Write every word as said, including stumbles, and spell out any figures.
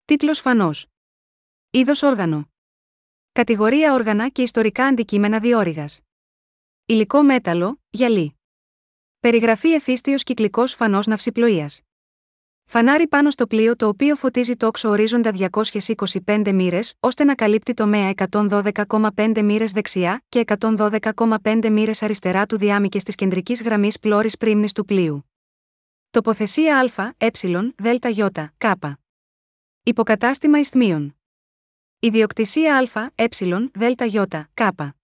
Τίτλος φανός. Είδος όργανο. Κατηγορία όργανα και ιστορικά αντικείμενα διόρυγας. Υλικό μέταλλο, γυαλί. Περιγραφή εφίστιος κυκλικός φανός ναυσιπλοείας. Φανάρι πάνω στο πλοίο το οποίο φωτίζει τόξο ορίζοντα διακόσιες είκοσι πέντε μοίρες, ώστε να καλύπτει τομέα εκατόν δώδεκα κόμμα πέντε μοίρες δεξιά και εκατόν δώδεκα κόμμα πέντε μοίρες αριστερά του διάμηκες της κεντρικής γραμμής πλώρης πρίμνης του πλοίου. Τοποθεσία Α, Ε, Δ, Ι, Κ. Υποκατάστημα ισθμίων. Ιδιοκτησία Α, Ε, Δ, Ι, Κ.